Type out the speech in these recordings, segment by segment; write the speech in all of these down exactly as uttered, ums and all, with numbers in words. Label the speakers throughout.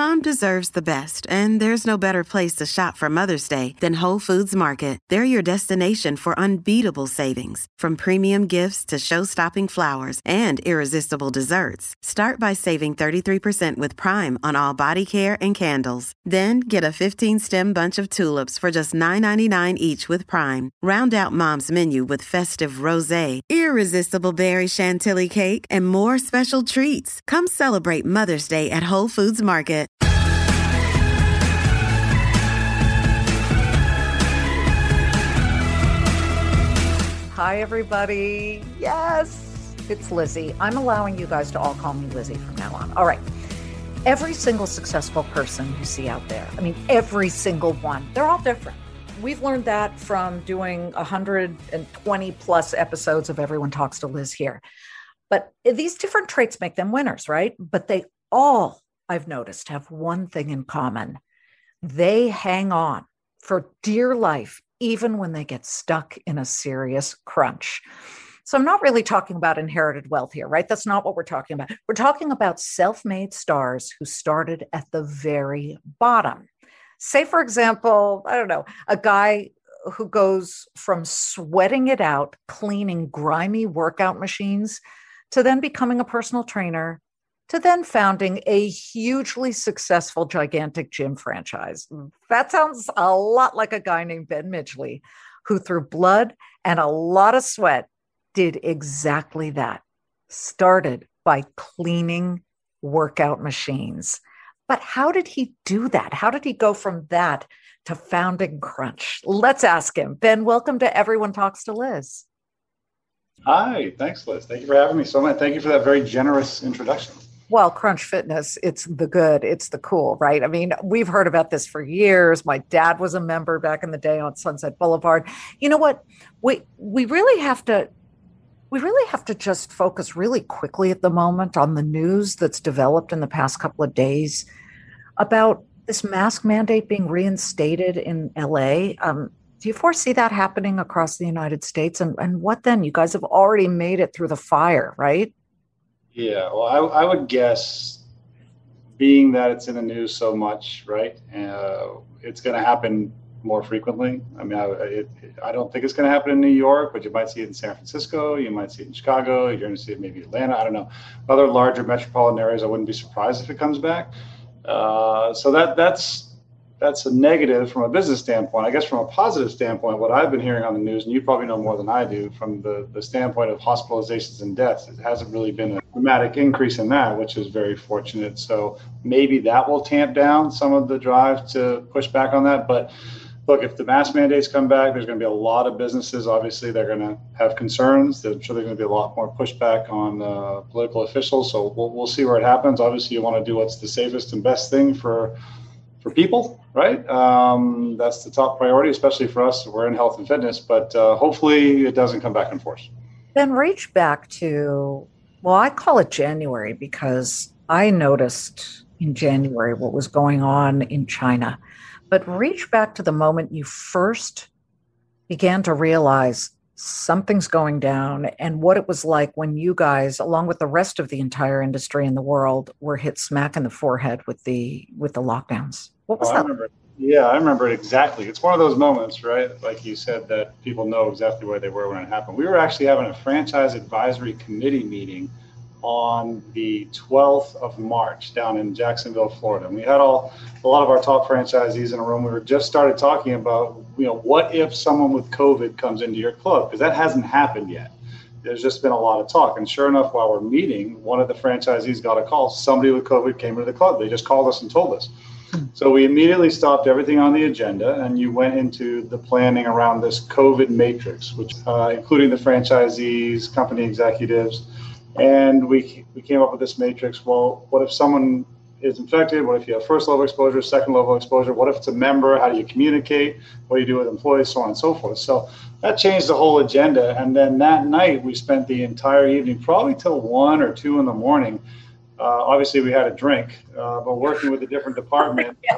Speaker 1: Mom deserves the best, and there's no better place to shop for Mother's Day than Whole Foods Market. They're your destination for unbeatable savings, from premium gifts to show-stopping flowers and irresistible desserts. Start by saving thirty-three percent with Prime on all body care and candles. Then get a fifteen-stem bunch of tulips for just nine ninety-nine each with Prime. Round out Mom's menu with festive rosé, irresistible berry chantilly cake, and more special treats. Come celebrate Mother's Day at Whole Foods Market.
Speaker 2: Hi, everybody. Yes, it's Lizzie. I'm allowing you guys to all call me Lizzie from now on. All right. Every single successful person you see out there, I mean, every single one, they're all different. We've learned that from doing one hundred twenty plus episodes of Everyone Talks to Liz here. But these different traits make them winners, right? But they all, I've noticed, have one thing in common. They hang on for dear life, even when they get stuck in a serious crunch. So I'm not really talking about inherited wealth here, right? That's not what we're talking about. We're talking about self-made stars who started at the very bottom. Say, for example, I don't know, a guy who goes from sweating it out, cleaning grimy workout machines, to then becoming a personal trainer, to then founding a hugely successful, gigantic gym franchise. That sounds a lot like a guy named Ben Midgley, who through blood and a lot of sweat did exactly that. Started by cleaning workout machines. But how did he do that? How did he go from that to founding Crunch? Let's ask him. Ben, welcome to Everyone Talks to Liz.
Speaker 3: Hi, thanks, Liz. Thank you for having me so much. Thank you for that very generous introduction.
Speaker 2: Well, Crunch Fitness, it's the good, it's the cool, right? I mean, we've heard about this for years. My dad was a member back in the day on Sunset Boulevard. You know what? We we really have to we really have to just focus really quickly at the moment on the news that's developed in the past couple of days about this mask mandate being reinstated in L A. Um, do you foresee that happening across the United States? And, and what then? You guys have already made it through the fire, right?
Speaker 3: Yeah, well, I, I would guess, being that it's in the news so much, right, uh, it's going to happen more frequently. I mean, I, it, I don't think it's going to happen in New York, but you might see it in San Francisco, you might see it in Chicago, you're going to see it maybe Atlanta, I don't know. Other larger metropolitan areas, I wouldn't be surprised if it comes back. Uh, so that that's that's a negative from a business standpoint. I guess from a positive standpoint, what I've been hearing on the news, and you probably know more than I do, from the, the standpoint of hospitalizations and deaths, it hasn't really been a dramatic increase in that, which is very fortunate. So maybe that will tamp down some of the drive to push back on that. But look, if the mask mandates come back, there's going to be a lot of businesses. Obviously, they're going to have concerns. I'm sure there's going to be a lot more pushback on uh, political officials. So we'll, we'll see where it happens. Obviously, you want to do what's the safest and best thing for for people, right? Um, that's the top priority, especially for us. We're in health and fitness, but uh, hopefully it doesn't come back in force.
Speaker 2: Then reach back to, well, I call it January because I noticed in January what was going on in China. But reach back to the moment you first began to realize something's going down and what it was like when you guys, along with the rest of the entire industry in the world, were hit smack in the forehead with the with the lockdowns. What was
Speaker 3: oh,
Speaker 2: that?
Speaker 3: I remember, yeah, I remember it exactly. It's one of those moments, right? Like you said, that people know exactly where they were when it happened. We were actually having a franchise advisory committee meeting on the twelfth of March down in Jacksonville, Florida. And we had all a lot of our top franchisees in a room. We were just started talking about, you know, what if someone with COVID comes into your club? Because that hasn't happened yet. There's just been a lot of talk. And sure enough, while we're meeting, one of the franchisees got a call. Somebody with COVID came into the club. They just called us and told us. So we immediately stopped everything on the agenda, and you went into the planning around this COVID matrix, which uh, including the franchisees, company executives. And we we came up with this matrix. Well, what if someone is infected? What if you have first level exposure, second level exposure? What if it's a member? How do you communicate? What do you do with employees? So on and so forth. So that changed the whole agenda. And then that night, we spent the entire evening, probably till one or two in the morning. Uh, obviously, we had a drink, uh, but working with the different department, yeah.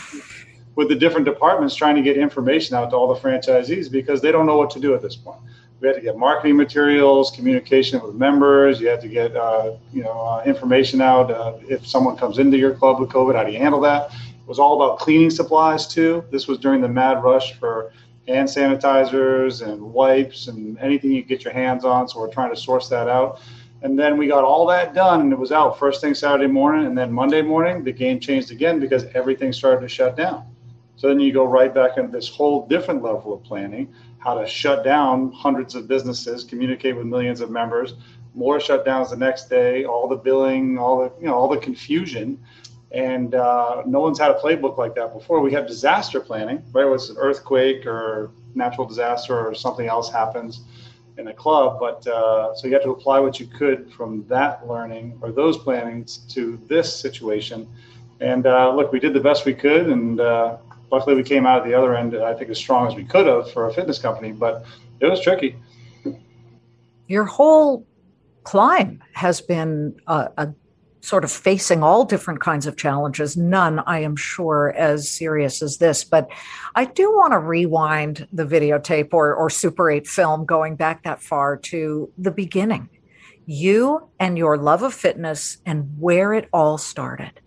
Speaker 3: with the different departments, trying to get information out to all the franchisees because they don't know what to do at this point. We had to get marketing materials, communication with members. You had to get, uh, you know, uh, information out. Uh, if someone comes into your club with COVID, how do you handle that? It was all about cleaning supplies too. This was during the mad rush for hand sanitizers and wipes and anything you get your hands on. So we're trying to source that out. And then we got all that done and it was out first thing Saturday morning. And then Monday morning, the game changed again because everything started to shut down. So then you go right back into this whole different level of planning, how to shut down hundreds of businesses, communicate with millions of members, more shutdowns the next day, all the billing, all the, you know, all the confusion. And uh, no one's had a playbook like that before. We have disaster planning, right? It was an earthquake or natural disaster or something else happens in a club. But uh, so you have to apply what you could from that learning or those plannings to this situation. And uh, look, we did the best we could. And uh, luckily we came out at the other end, I think, as strong as we could have for a fitness company, but it was tricky.
Speaker 2: Your whole climb has been a, a sort of facing all different kinds of challenges, none, I am sure, as serious as this. But I do want to rewind the videotape or, or Super eight film going back that far to the beginning. You and your love of fitness and where it all started.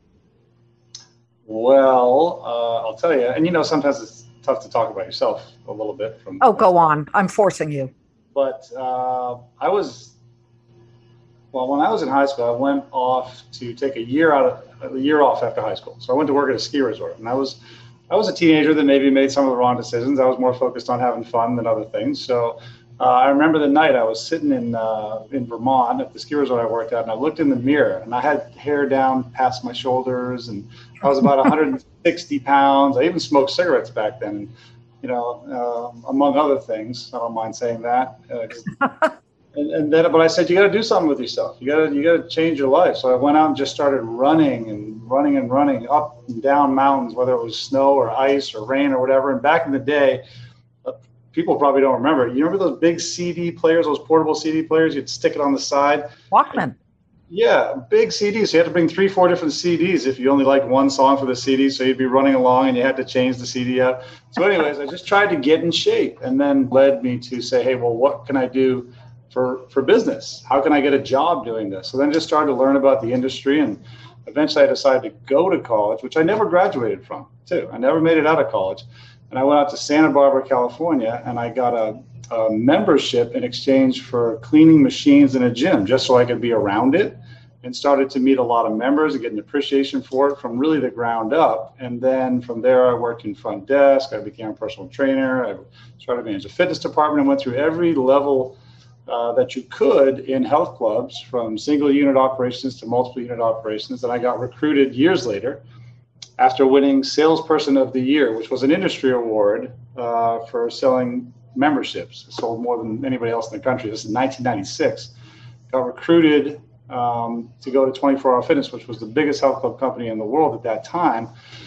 Speaker 3: Well, uh, I'll tell you, and you know, sometimes it's tough to talk about yourself a little bit. From
Speaker 2: Oh, go on. I'm forcing you.
Speaker 3: But uh, I was, well, when I was in high school, I went off to take a year out of a year off after high school. So I went to work at a ski resort, and I was, I was a teenager that maybe made some of the wrong decisions. I was more focused on having fun than other things. So uh, I remember the night I was sitting in uh, in Vermont at the ski resort I worked at, and I looked in the mirror, and I had hair down past my shoulders, and I was about one hundred sixty pounds. I even smoked cigarettes back then, and, you know, uh, among other things. I don't mind saying that. Uh, and, and then, but I said, you got to do something with yourself. You got to, you got to change your life. So I went out and just started running and running and running up and down mountains, whether it was snow or ice or rain or whatever. And back in the day, uh, people probably don't remember. You remember those big C D players, those portable C D players? You'd stick it on the side.
Speaker 2: Walkman.
Speaker 3: Yeah, big C Ds. So you had to bring three, four different C Ds if you only liked one song for the C D. So you'd be running along and you had to change the C D out. So anyways, I just tried to get in shape, and then led me to say, hey, well, what can I do for, for business? How can I get a job doing this? So then just started to learn about the industry, and eventually I decided to go to college, which I never graduated from too. I never made it out of college. And I went out to Santa Barbara, California, and I got a, a membership in exchange for cleaning machines in a gym, just so I could be around it, and started to meet a lot of members and get an appreciation for it from really the ground up. And then from there, I worked in front desk. I became a personal trainer. I started to manage a fitness department and went through every level uh, that you could in health clubs, from single unit operations to multiple unit operations. And I got recruited years later after winning Salesperson of the Year, which was an industry award uh, for selling memberships. I sold more than anybody else in the country. This is nineteen ninety-six. Got recruited um, to go to twenty-four hour Fitness, which was the biggest health club company in the world at that time.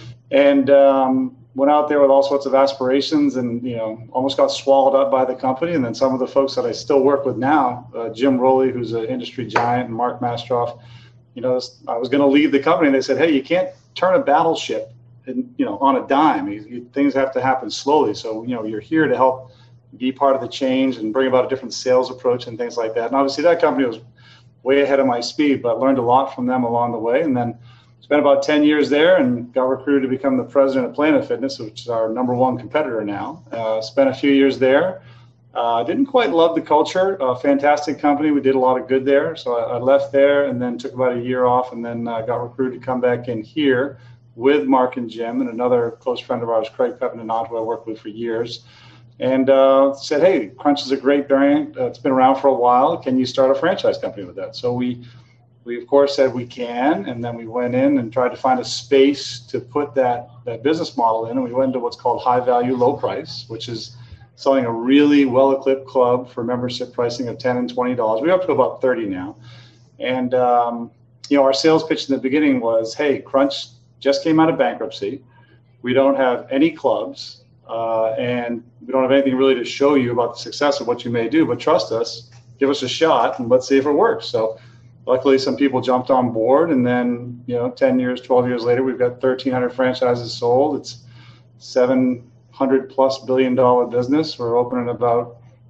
Speaker 3: And um, went out there with all sorts of aspirations, and, you know, almost got swallowed up by the company. And then some of the folks that I still work with now, uh, Jim Rowley, who's an industry giant, and Mark Mastroff, you know, I was going to leave the company, and they said, hey, you can't turn a battleship, in, you know, on a dime. You, you, things have to happen slowly. So, you know, you're here to help be part of the change and bring about a different sales approach and things like that. And obviously that company was way ahead of my speed, but learned a lot from them along the way. And then spent about ten years there and got recruited to become the president of Planet Fitness, which is our number one competitor now. Uh, spent a few years there. Uh, didn't quite love the culture. A fantastic company. We did a lot of good there. So I, I left there and then took about a year off, and then uh, got recruited to come back in here with Mark and Jim and another close friend of ours, Craig Pepinant, who I worked with for years. And uh, said, hey, Crunch is a great brand. Uh, it's been around for a while. Can you start a franchise company with that? So we, we of course, said we can. And then we went in and tried to find a space to put that, that business model in. And we went into what's called high value, low price, which is selling a really well-equipped club for membership pricing of ten dollars and twenty dollars. We're up to about thirty now. And, um, you know, our sales pitch in the beginning was, hey, Crunch just came out of bankruptcy. We don't have any clubs. Uh, and we don't have anything really to show you about the success of what you may do, but trust us, give us a shot, and let's see if it works. So luckily some people jumped on board, and then, you know, ten years, twelve years later, we've got thirteen hundred franchises sold. It's seven hundred plus billion dollar business. We're opening about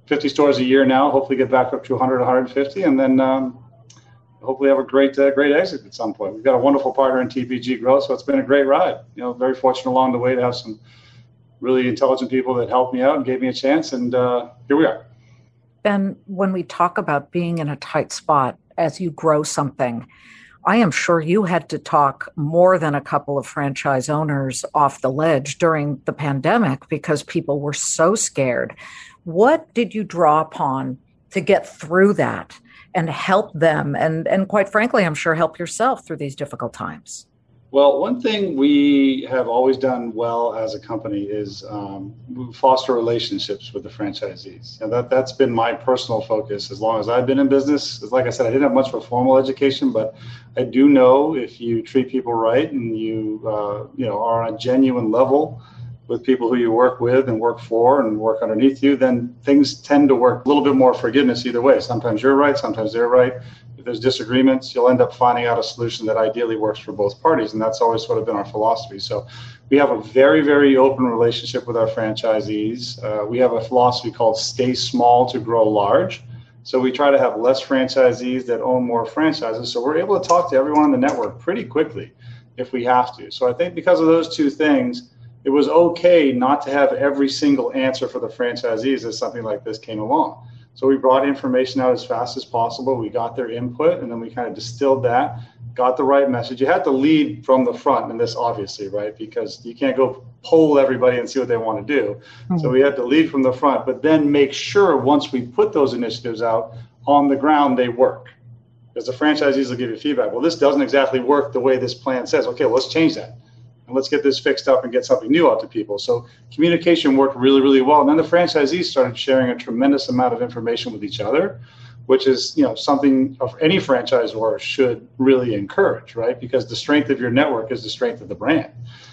Speaker 3: fifty stores a year now, hopefully get back up to one hundred, one hundred fifty, and then um, hopefully have a great, uh, great exit at some point. We've got a wonderful partner in T P G Growth, so it's been a great ride. You know, very fortunate along the way to have some really intelligent people that helped me out and gave me a chance, and uh, here we are.
Speaker 2: Ben, when we talk about being in a tight spot as you grow something, I am sure you had to talk more than a couple of franchise owners off the ledge during the pandemic because people were so scared. What did you draw upon to get through that and help them? And, and quite frankly, I'm sure help yourself through these difficult times.
Speaker 3: Well, one thing we have always done well as a company is um, foster relationships with the franchisees. And that, that's been my personal focus as long as I've been in business. Like I said, I didn't have much of a formal education, but I do know if you treat people right and you, uh, you know, are on a genuine level with people who you work with and work for and work underneath you, then things tend to work a little bit more forgiveness either way. Sometimes you're right, sometimes they're right. If there's disagreements, you'll end up finding out a solution that ideally works for both parties. And that's always sort of been our philosophy. So we have a very, very open relationship with our franchisees. Uh, we have a philosophy called stay small to grow large. So we try to have less franchisees that own more franchises. So we're able to talk to everyone on the network pretty quickly if we have to. So I think because of those two things, it was okay not to have every single answer for the franchisees as something like this came along. So we brought information out as fast as possible. We got their input, and then we kind of distilled that, got the right message. You had to lead from the front in this, obviously, right? Because you can't go poll everybody and see what they want to do. Mm-hmm. So we had to lead from the front, but then make sure once we put those initiatives out on the ground, they work. Because the franchisees will give you feedback. Well, this doesn't exactly work the way this plan says. Okay, well, let's change that. And let's get this fixed up and get something new out to people. So communication worked really, really well. And then the franchisees started sharing a tremendous amount of information with each other, which is, you know, something of any franchisor should really encourage, right? Because the strength of your network is the strength of the brand.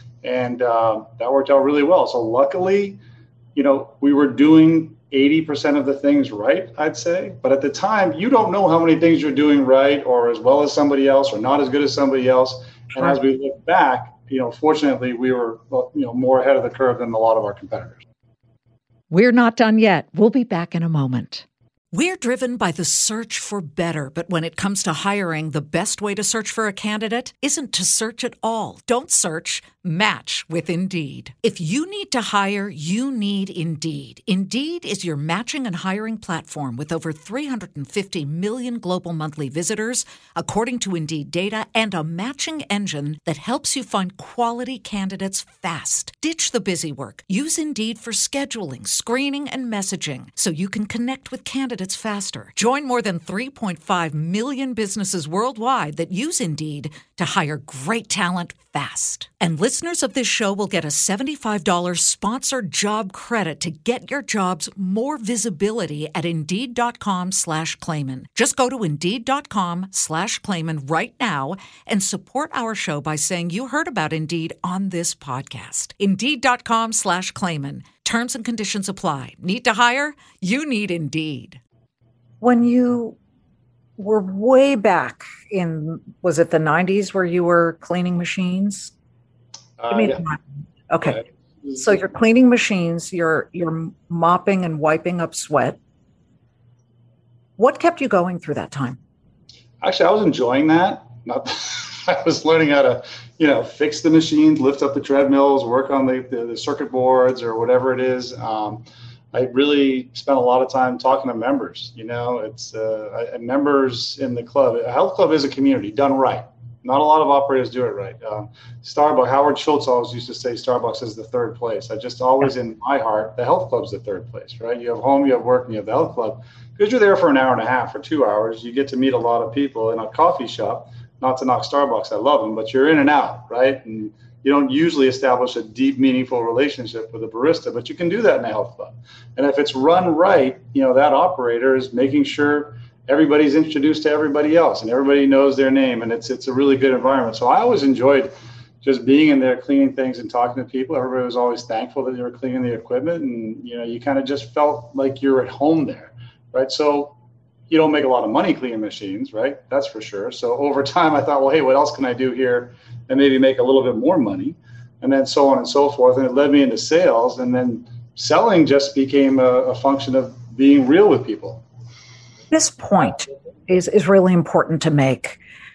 Speaker 3: And uh, that worked out really well. So luckily, you know, we were doing eighty percent of the things right, I'd say. But at the time, you don't know how many things you're doing right or as well as somebody else or not as good as somebody else. And as we look back, you know, fortunately, we were, you know, more ahead of the curve than a lot of our competitors.
Speaker 2: We're not done yet. We'll be back in a moment.
Speaker 4: We're driven by the search for better, but when it comes to hiring, the best way to search for a candidate isn't to search at all. Don't search, match with Indeed. If you need to hire, you need Indeed. Indeed is your matching and hiring platform with over three hundred fifty million global monthly visitors, according to Indeed data, and a matching engine that helps you find quality candidates fast. Ditch the busy work. Use Indeed for scheduling, screening, and messaging so you can connect with candidates faster. Join more than three point five million businesses worldwide that use Indeed to hire great talent fast. And listeners of this show will get a seventy-five dollars sponsored job credit to get your jobs more visibility at Indeed.com slash Clayman. Just go to Indeed.com slash Clayman right now and support our show by saying you heard about Indeed on this podcast. Indeed.com slash Clayman. Terms and conditions apply. Need to hire? You need Indeed.
Speaker 2: When you were way back in, was it the nineties where you were cleaning machines?
Speaker 3: Uh, yeah.
Speaker 2: Okay. Yeah. So you're cleaning machines, you're you're mopping and wiping up sweat. What kept you going through that time?
Speaker 3: Actually, I was enjoying that. Not, I was learning how to, you know, fix the machines, lift up the treadmills, work on the, the, the circuit boards or whatever it is. Um, I really spent a lot of time talking to members. You know, it's uh, members in the club. A health club is a community done right. Not a lot of operators do it right. Um, Starbucks, Howard Schultz always used to say Starbucks is the third place. I just always, in my heart, the health club's the third place, right? You have home, you have work, and you have the health club. Because you're there for an hour and a half or two hours, you get to meet a lot of people in a coffee shop. Not to knock Starbucks, I love them, but you're in and out, right? And you don't usually establish a deep, meaningful relationship with a barista, but you can do that in a health club. And if it's run right, you know, that operator is making sure everybody's introduced to everybody else and everybody knows their name, and it's it's a really good environment. So I always enjoyed just being in there, cleaning things and talking to people. Everybody was always thankful that they were cleaning the equipment, and you know, you kind of just felt like you're at home there, right? So you don't make a lot of money cleaning machines, right? That's for sure. So over time, I thought, well, hey, what else can I do here and maybe make a little bit more money? And then so on and so forth. And it led me into sales. And then selling just became a, a function of being real with people.
Speaker 2: This point is, is really important to make.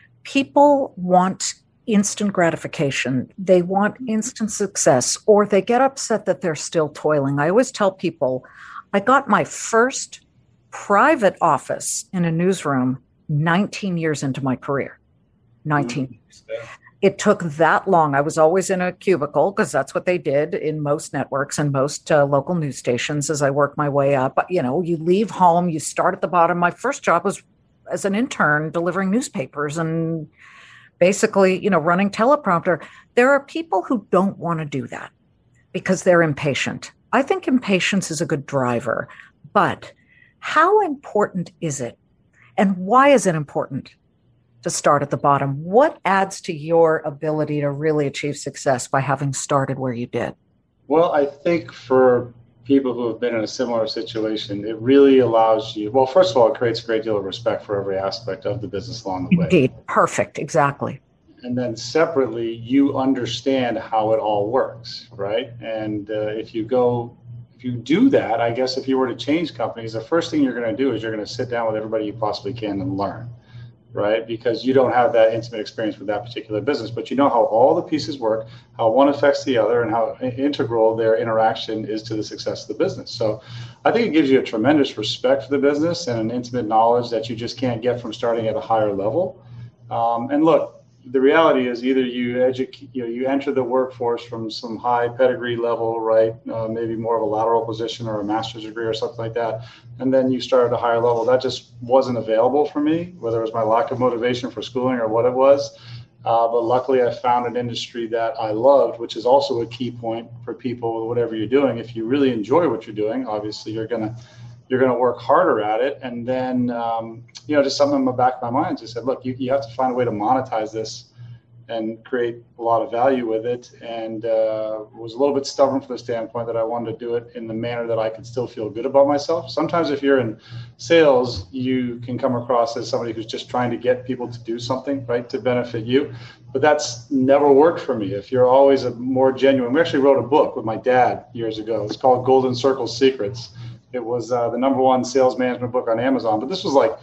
Speaker 2: People want instant gratification. They want instant success, or they get upset that they're still toiling. I always tell people, I got my first private office in a newsroom nineteen years into my career. nineteen mm-hmm. years. Yeah. It took that long. I was always in a cubicle because that's what they did in most networks and most uh, local news stations as I worked my way up. But, you know, you leave home, you start at the bottom. My first job was as an intern delivering newspapers and basically, you know, running teleprompter. There are people who don't want to do that because they're impatient. I think impatience is a good driver, but how important is it? And why is it important to start at the bottom? What adds to your ability to really achieve success by having started where you did?
Speaker 3: Well, I think for people who have been in a similar situation, it really allows you, well, first of all, it creates a great deal of respect for every aspect of the business along the way.
Speaker 2: Indeed. Perfect. Exactly.
Speaker 3: And then separately, you understand how it all works, right? And uh, if you go, if you do that, I guess if you were to change companies, the first thing you're going to do is you're going to sit down with everybody you possibly can and learn, right? Because you don't have that intimate experience with that particular business, but you know how all the pieces work, how one affects the other, and how integral their interaction is to the success of the business. So I think it gives you a tremendous respect for the business and an intimate knowledge that you just can't get from starting at a higher level. Um, and look, the reality is either you educate, you know, you enter the workforce from some high pedigree level, right? Uh, maybe more of a lateral position or a master's degree or something like that. And then you start at a higher level. That just wasn't available for me, whether it was my lack of motivation for schooling or what it was. Uh, but luckily I found an industry that I loved, which is also a key point for people with whatever you're doing. If you really enjoy what you're doing, obviously you're going to you're going to work harder at it. And then, um, you know, just something in the back of my mind just said, look, you, you have to find a way to monetize this and create a lot of value with it. And uh, was a little bit stubborn from the standpoint that I wanted to do it in the manner that I could still feel good about myself. Sometimes if you're in sales, you can come across as somebody who's just trying to get people to do something, right, to benefit you. But that's never worked for me. If you're always a more genuine, we actually wrote a book with my dad years ago. It's called Golden Circle Secrets. It was uh, the number one sales management book on Amazon, but this was like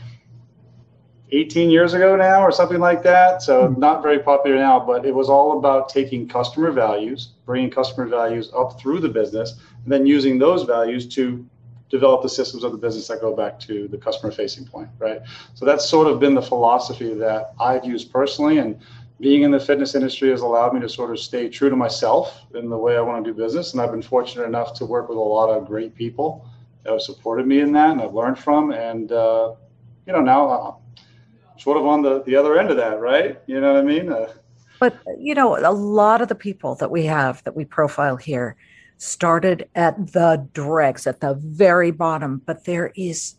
Speaker 3: eighteen years ago now or something like that. So not very popular now, but it was all about taking customer values, bringing customer values up through the business, and then using those values to develop the systems of the business that go back to the customer facing point, right? So that's sort of been the philosophy that I've used personally, and being in the fitness industry has allowed me to sort of stay true to myself in the way I want to do business. And I've been fortunate enough to work with a lot of great people that have supported me in that and I've learned from. And, uh, you know, now I'm sort of on the, the other end of that, right? You know what I mean? Uh,
Speaker 2: but, you know, a lot of the people that we have that we profile here started at the dregs, at the very bottom, but there is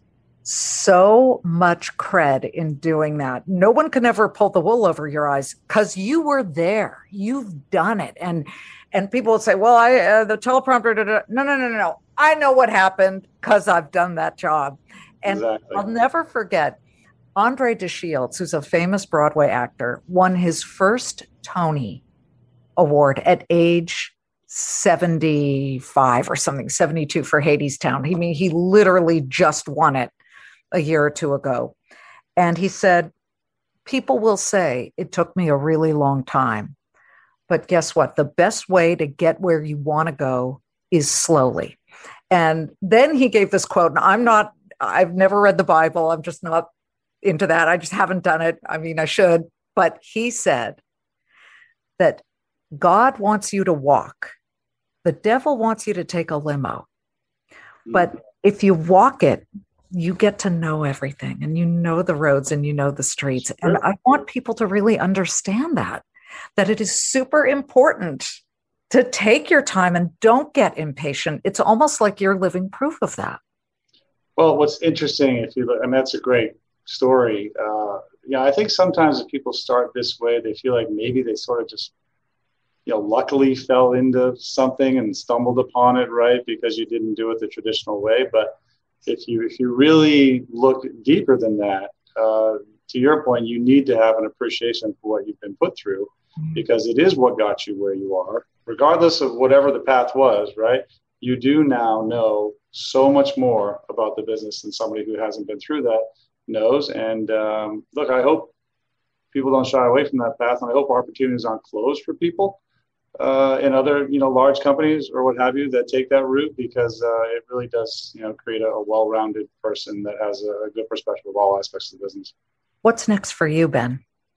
Speaker 2: so much cred in doing that. No one can ever pull the wool over your eyes because you were there. You've done it. And and people will say, well, I uh, the teleprompter, da, da. no, no, no, no, no. I know what happened because I've done that job. And exactly. I'll never forget, Andre DeShields, who's a famous Broadway actor, won his first Tony Award at age seventy-five or something, seventy-two for Hadestown. He mean he literally just won it a year or two ago. And he said, people will say it took me a really long time, but guess what? The best way to get where you want to go is slowly. And then he gave this quote, and I'm not, I've never read the Bible. I'm just not into that. I just haven't done it. I mean, I should, but he said that God wants you to walk. The devil wants you to take a limo. But if you walk it, you get to know everything and you know the roads and you know the streets. And I want people to really understand that, that it is super important to take your time and don't get impatient. It's almost like you're living proof of that.
Speaker 3: Well, what's interesting, if you look, and that's a great story. Uh, yeah, I think sometimes if people start this way, they feel like maybe they sort of just, you know, luckily fell into something and stumbled upon it, right? Because you didn't do it the traditional way. But if you if you really look deeper than that, uh, to your point, you need to have an appreciation for what you've been put through, because it is what got you where you are, regardless of whatever the path was, right? you do now know so much more about the business than somebody who hasn't been through that knows. And um, look, I hope people don't shy away from that path, and I hope opportunities aren't closed for people uh, in other, you know, large companies or what have you that take that route, because uh, it really does, you know, create a, a well-rounded person that has a, a good perspective of all aspects of the business.
Speaker 2: What's next for you, Ben?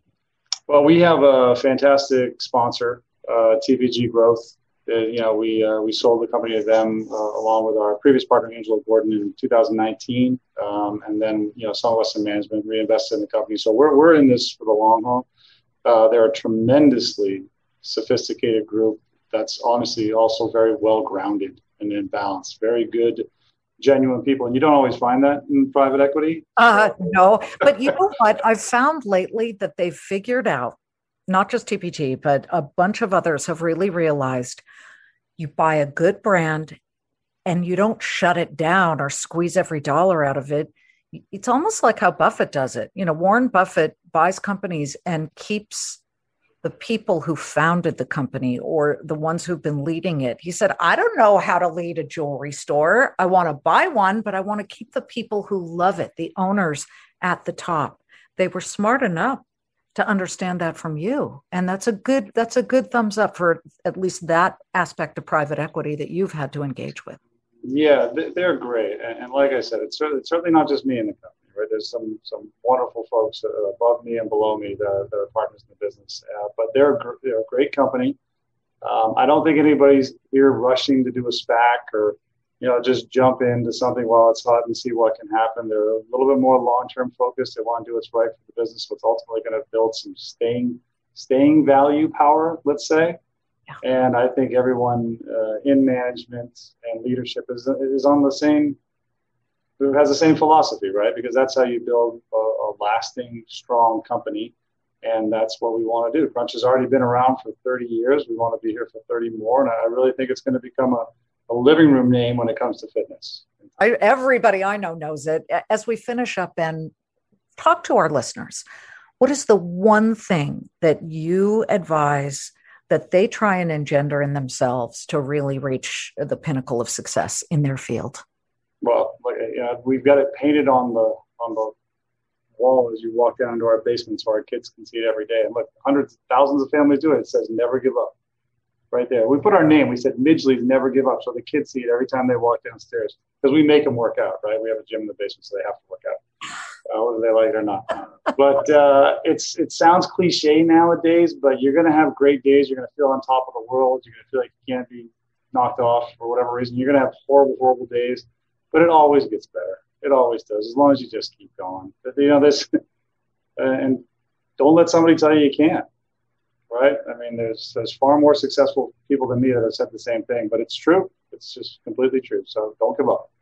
Speaker 3: Well, we have a fantastic sponsor, uh, T P G Growth. Uh, you know, we uh, we sold the company to them uh, along with our previous partner, Angelo Gordon, in two thousand nineteen, um, and then you know some of us in management reinvested in the company. So we're we're in this for the long haul. Uh, they're a tremendously sophisticated group that's honestly also very well grounded and in balance. Very good, genuine people, and you don't always find that in private equity.
Speaker 2: Uh, no, but you know what? I've found lately that they've figured out, not just T P G, but a bunch of others have really realized you buy a good brand and you don't shut it down or squeeze every dollar out of it. It's almost like how Buffett does it. You know, Warren Buffett buys companies and keeps the people who founded the company or the ones who've been leading it. He said, I don't know how to lead a jewelry store. I want to buy one, but I want to keep the people who love it, the owners at the top. They were smart enough to understand that from you. And that's a good, that's a good thumbs up for at least that aspect of private equity that you've had to engage with.
Speaker 3: Yeah, they're great. And like I said, it's certainly, it's certainly not just me in the company, right? There's some some wonderful folks above me and below me that, that are partners in the business. Uh, but they're, they're a great company. Um, I don't think anybody's here rushing to do a SPAC or, you know, just jump into something while it's hot and see what can happen. They're a little bit more long-term focused. They want to do what's right for the business, what's ultimately going to build some staying staying value power, let's say. Yeah. And I think everyone uh, in management and leadership is is on the same, has the same philosophy, right? Because that's how you build a, a lasting, strong company. And that's what we want to do. Crunch has already been around for thirty years. We want to be here for thirty more. And I really think it's going to become a, a living room name when it comes to fitness.
Speaker 2: I, everybody I know knows it. As we finish up and talk to our listeners, what is the one thing that you advise that they try and engender in themselves to really reach the pinnacle of success in their field?
Speaker 3: Well, you know, we've got it painted on the on the wall as you walk down into our basement so our kids can see it every day. And look, hundreds, thousands of families do it. It says never give up right there. We put our name, we said Midgley's never give up. So the kids see it every time they walk downstairs because we make them work out, right? We have a gym in the basement, so they have to work out. Uh, whether they like it or not. But uh, it's it sounds cliche nowadays, but you're going to have great days. You're going to feel on top of the world. You're going to feel like you can't be knocked off for whatever reason. You're going to have horrible, horrible days, but it always gets better. It always does, as long as you just keep going. But, you know, this, and don't let somebody tell you you can't, right? I mean, there's there's far more successful people than me that have said the same thing, but it's true. It's just completely true. So don't give up.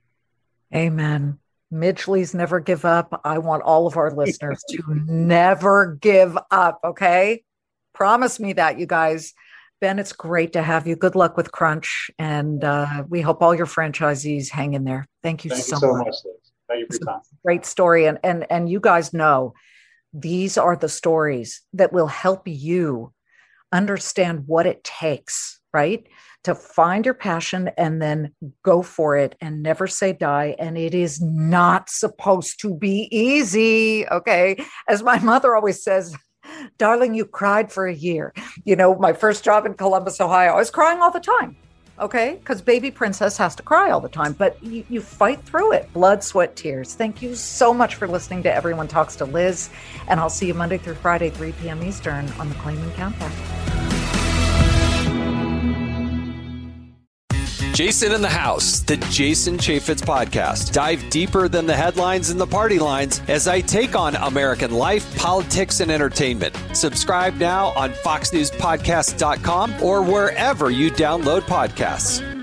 Speaker 2: Amen. Midgley's never give up. I want all of our listeners to never give up. Okay. Promise me that, you guys. Ben, it's great to have you. Good luck with Crunch. And uh, we hope all your franchisees hang in there. Thank you,
Speaker 3: Thank
Speaker 2: so,
Speaker 3: you so
Speaker 2: much.
Speaker 3: much, Liz. Thank you for your time.
Speaker 2: Great story. And, and, and you guys know these are the stories that will help you understand what it takes, right? To find your passion and then go for it and never say die. And it is not supposed to be easy. Okay. As my mother always says, darling, you cried for a year. You know, my first job in Columbus, Ohio, I was crying all the time. Okay. Because baby princess has to cry all the time, but you, you fight through it. Blood, sweat, tears. Thank you so much for listening to Everyone Talks to Liz. And I'll see you Monday through Friday, three p.m. Eastern on the Claman Countdown.
Speaker 5: Jason in the House, the Jason Chaffetz Podcast. Dive deeper than the headlines and the party lines as I take on American life, politics, and entertainment. Subscribe now on fox news podcast dot com or wherever you download podcasts.